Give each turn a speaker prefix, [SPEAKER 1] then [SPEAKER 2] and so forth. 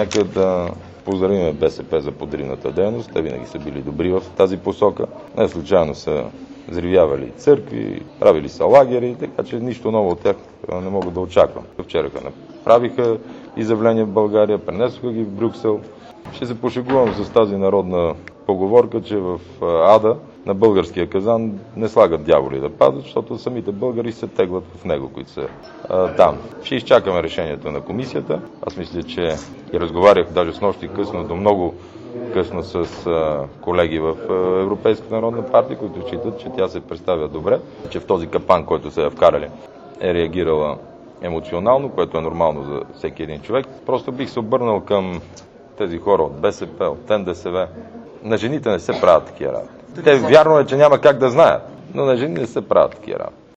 [SPEAKER 1] Нека да поздравим БСП за подривната дейност. Те винаги са били добри в тази посока. Не случайно са взривявали църкви, правили са лагери, така че нищо ново от тях не мога да очаквам. Вчера направиха изявление в България, пренесоха ги в Брюксел. Ще се пошегувам с тази народна поговорка, че в ада на българския казан не слагат дяволи да падат, защото самите българи се теглят в него, които са там. Ще изчакаме решението на комисията. Аз мисля, че и разговарях даже с нощи късно, до много късно с колеги в Европейската народна партия, които считат, че тя се представя добре, че в този капан, който се е вкарали, е реагирала емоционално, което е нормално за всеки един човек. Просто бих се обърнал към тези хора от БСП, от НДСВ. На жените не се правят такива работи. Те вярно е, че няма как да знаят, но на жени не се правят такива работи.